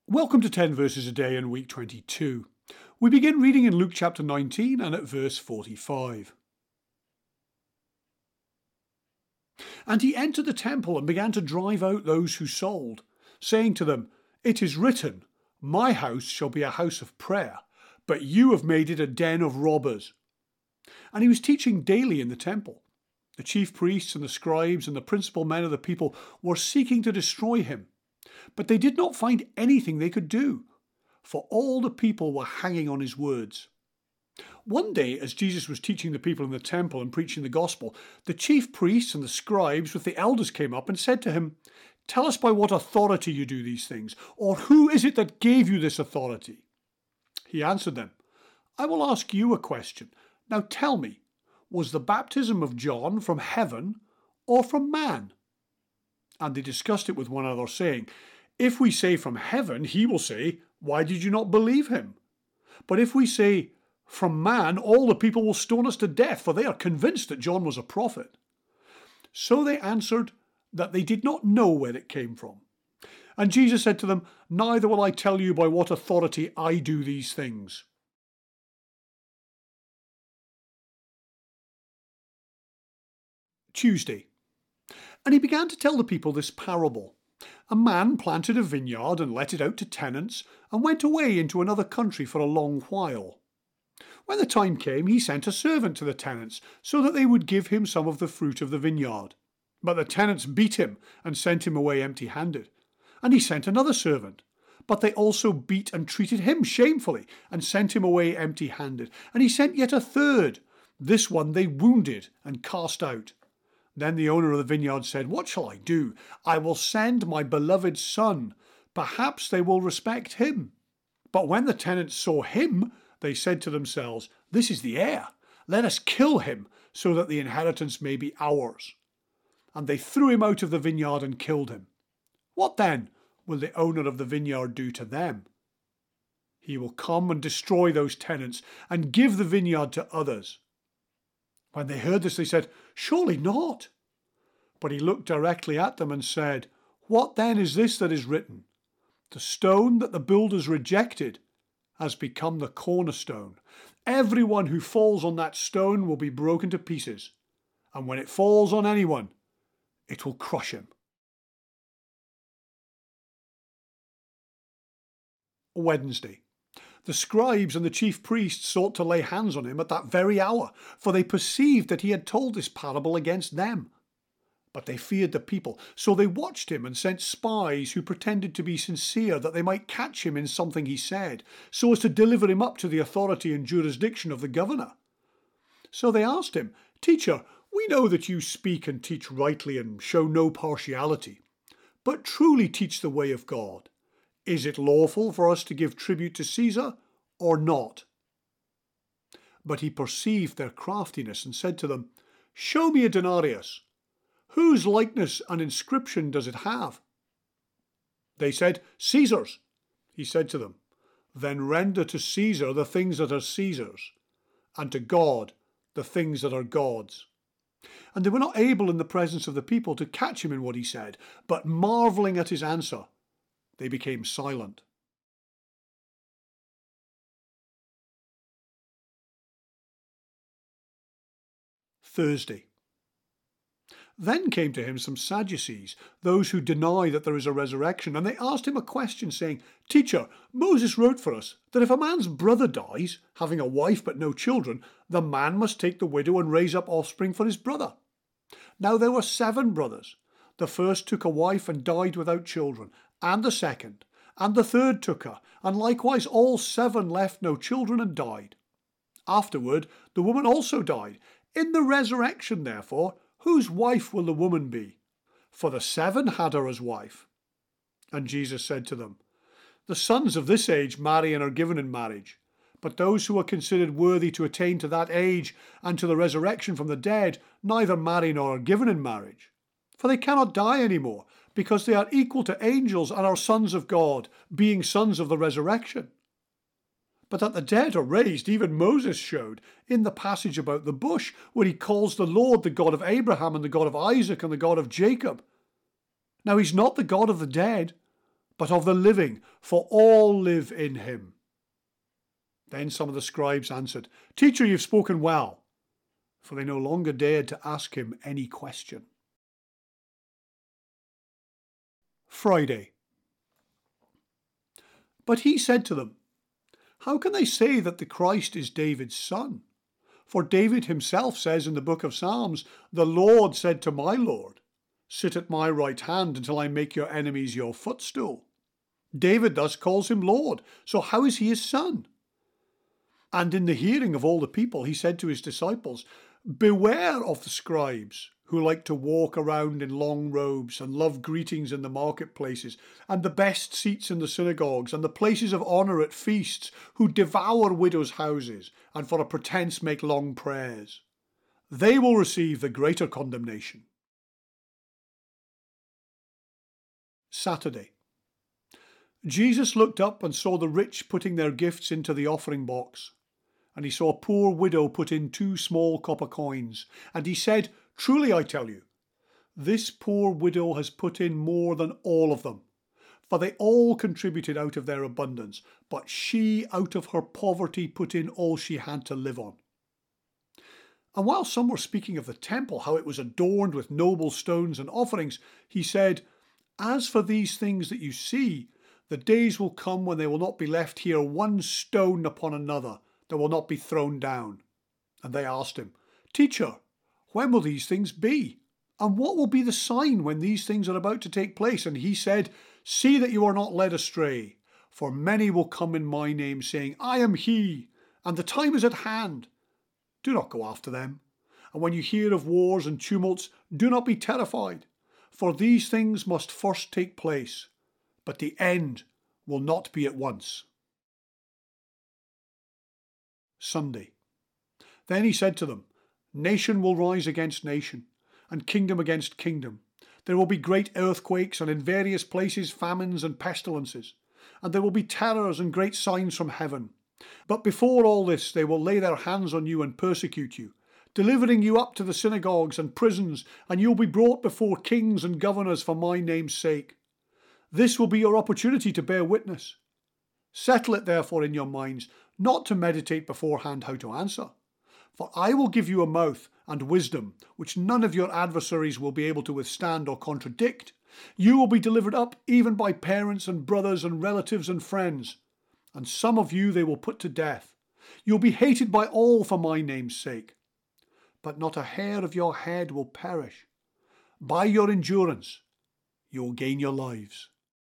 Welcome to 10 Verses a Day in week 22. We begin reading in Luke chapter 19 and at verse 45. And he entered the temple and began to drive out those who sold, saying to them, "It is written, my house shall be a house of prayer, but you have made it a den of robbers." And he was teaching daily in the temple. The chief priests and the scribes and the principal men of the people were seeking to destroy him. But they did not find anything they could do, for all the people were hanging on his words. One day, as Jesus was teaching the people in the temple and preaching the gospel, the chief priests and the scribes with the elders came up and said to him, "Tell us by what authority you do these things, or who is it that gave you this authority?" He answered them, "I will ask you a question. Now tell me, was the baptism of John from heaven or from man?" And they discussed it with one another, saying, "If we say from heaven, he will say, 'Why did you not believe him?' But if we say from man, all the people will stone us to death, for they are convinced that John was a prophet." So they answered that they did not know where it came from. And Jesus said to them, "Neither will I tell you by what authority I do these things." Tuesday. And he began to tell the people this parable. A man planted a vineyard and let it out to tenants and went away into another country for a long while. When the time came, he sent a servant to the tenants so that they would give him some of the fruit of the vineyard. But the tenants beat him and sent him away empty-handed. And he sent another servant. But they also beat and treated him shamefully and sent him away empty-handed. And he sent yet a third. This one they wounded and cast out. Then the owner of the vineyard said, "What shall I do? I will send my beloved son. Perhaps they will respect him." But when the tenants saw him, they said to themselves, "This is the heir. Let us kill him, so that the inheritance may be ours." And they threw him out of the vineyard and killed him. What then will the owner of the vineyard do to them? He will come and destroy those tenants and give the vineyard to others. When they heard this, they said, "Surely not." But he looked directly at them and said, "What then is this that is written? The stone that the builders rejected has become the cornerstone. Everyone who falls on that stone will be broken to pieces, and when it falls on anyone, it will crush him." Wednesday. The scribes and the chief priests sought to lay hands on him at that very hour, for they perceived that he had told this parable against them. But they feared the people, so they watched him and sent spies who pretended to be sincere, that they might catch him in something he said, so as to deliver him up to the authority and jurisdiction of the governor. So they asked him, "Teacher, we know that you speak and teach rightly and show no partiality, but truly teach the way of God. Is it lawful for us to give tribute to Caesar or not?" But he perceived their craftiness and said to them, "Show me a denarius. Whose likeness and inscription does it have?" They said, "Caesar's." He said to them, "Then render to Caesar the things that are Caesar's, and to God the things that are God's." And they were not able in the presence of the people to catch him in what he said, but marvelling at his answer, they became silent. Thursday. Then came to him some Sadducees, those who deny that there is a resurrection, and they asked him a question, saying, "Teacher, Moses wrote for us that if a man's brother dies, having a wife but no children, the man must take the widow and raise up offspring for his brother. Now there were 7 brothers. The first took a wife and died without children, and the second, and the third took her, and likewise all 7 left no children and died. Afterward the woman also died. In the resurrection, therefore, whose wife will the woman be? For the 7 had her as wife." And Jesus said to them, "The sons of this age marry and are given in marriage, but those who are considered worthy to attain to that age and to the resurrection from the dead neither marry nor are given in marriage. For they cannot die any more, because they are equal to angels and are sons of God, being sons of the resurrection. But that the dead are raised, even Moses showed in the passage about the bush, where he calls the Lord the God of Abraham and the God of Isaac and the God of Jacob. Now he's not the God of the dead, but of the living, for all live in him." Then some of the scribes answered, "Teacher, you've spoken well," for they no longer dared to ask him any question. Friday. But he said to them, "How can they say that the Christ is David's son? For David himself says in the book of Psalms, 'The Lord said to my Lord, sit at my right hand until I make your enemies your footstool.' David thus calls him Lord, so how is he his son?" And in the hearing of all the people, he said to his disciples, "Beware of the scribes who like to walk around in long robes and love greetings in the marketplaces and the best seats in the synagogues and the places of honour at feasts, who devour widows' houses and for a pretence make long prayers. They will receive the greater condemnation." Saturday. Jesus looked up and saw the rich putting their gifts into the offering box. And he saw a poor widow put in 2 small copper coins. And he said, "Truly I tell you, this poor widow has put in more than all of them. For they all contributed out of their abundance, but she out of her poverty put in all she had to live on." And while some were speaking of the temple, how it was adorned with noble stones and offerings, he said, "As for these things that you see, the days will come when there will not be left here one stone upon another that will not be thrown down." And they asked him, "Teacher, when will these things be? And what will be the sign when these things are about to take place?" And he said, "See that you are not led astray, for many will come in my name, saying, 'I am he,' and the time is at hand. Do not go after them. And when you hear of wars and tumults, do not be terrified, for these things must first take place, but the end will not be at once." Sunday. Then he said to them, "Nation will rise against nation, and kingdom against kingdom. There will be great earthquakes, and in various places famines and pestilences, and there will be terrors and great signs from heaven. But before all this, they will lay their hands on you and persecute you, delivering you up to the synagogues and prisons, and you will be brought before kings and governors for my name's sake. This will be your opportunity to bear witness. Settle it therefore in your minds, not to meditate beforehand how to answer. For I will give you a mouth and wisdom, which none of your adversaries will be able to withstand or contradict. You will be delivered up even by parents and brothers and relatives and friends, and some of you they will put to death. You'll be hated by all for my name's sake. But not a hair of your head will perish. By your endurance, you will gain your lives."